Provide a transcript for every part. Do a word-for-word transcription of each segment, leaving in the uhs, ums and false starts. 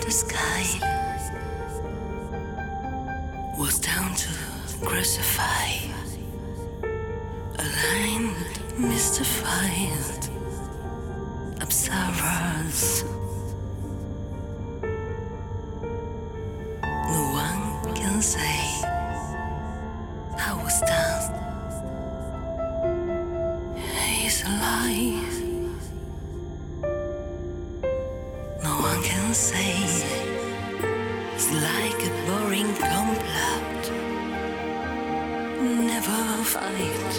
the sky was down to crucify a line that mystified observers. No one can say I was down. He's alive. No one can say it's like a boring complot. Never fight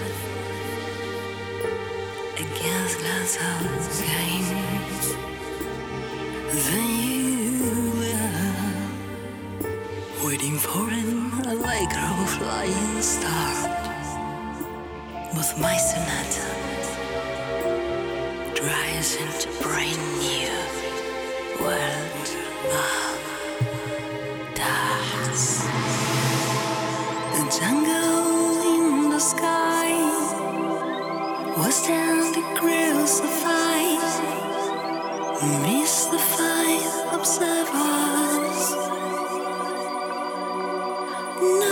against lots of games. Then you were waiting for an allegro flying start. But my sonata drives into brand new world of dance. The jungle in the sky was down to crucify mystified observers. No